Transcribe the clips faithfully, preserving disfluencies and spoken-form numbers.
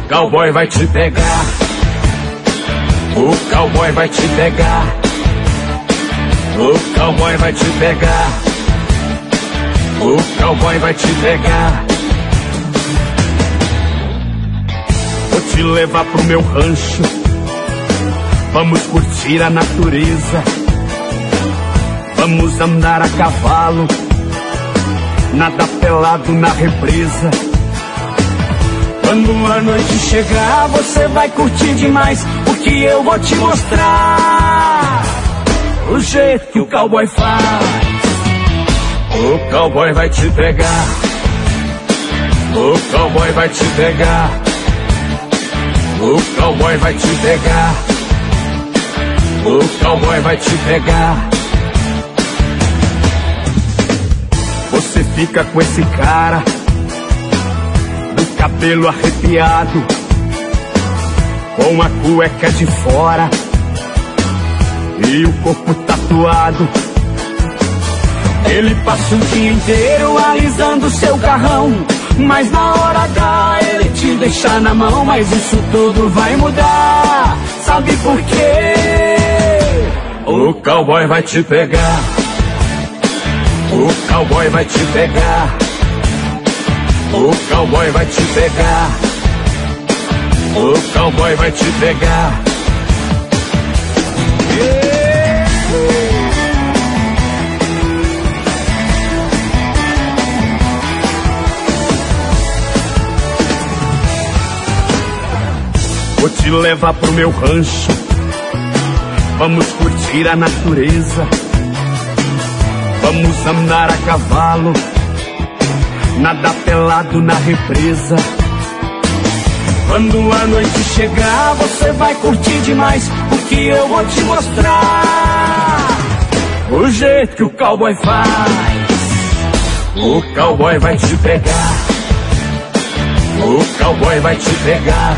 cowboy vai te pegar. O cowboy vai te pegar. O cowboy vai te pegar. O cowboy vai te pegar. Vou te levar pro meu rancho. Vamos curtir a natureza. Vamos andar a cavalo. Nadar pelado na represa. Quando a noite chegar, você vai curtir demais, porque eu vou te mostrar o jeito que o cowboy faz. O cowboy vai te pegar. O cowboy vai te pegar. O cowboy vai te pegar. O cowboy vai te pegar. Você fica com esse cara, do cabelo arrepiado, com a cueca de fora e o corpo tatuado. Ele passa o dia inteiro alisando seu carrão, mas na hora H ele te deixa na mão. Mas isso tudo vai mudar, sabe por quê? O cowboy vai te pegar. O cowboy vai te pegar. O cowboy vai te pegar. O cowboy vai te pegar. Yeah. Vou te levar pro meu rancho. Vamos curtir a natureza. Vamos andar a cavalo. Nadar pelado na represa. Quando a noite chegar, você vai curtir demais, porque eu vou te mostrar o jeito que o cowboy faz. O cowboy vai te pegar. O cowboy vai te pegar.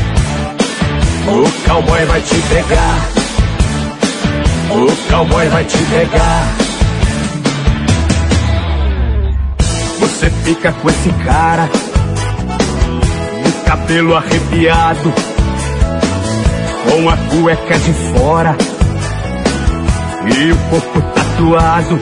O cowboy vai te pegar. O cowboy vai te pegar. Você fica com esse cara, de cabelo arrepiado, com a cueca de fora e o corpo tatuado.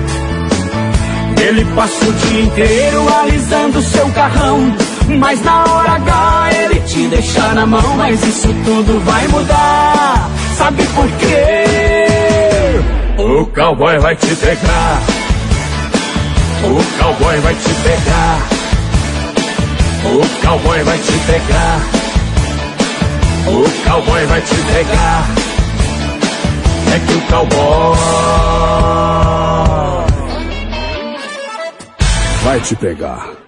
Ele passa o dia inteiro alisando seu carrão, mas na hora H ele te deixa na mão. Mas isso tudo vai mudar, sabe por quê? O cowboy vai te pegar. O cowboy vai te pegar. O cowboy vai te pegar. O cowboy vai te pegar. É que o cowboy vai te pegar.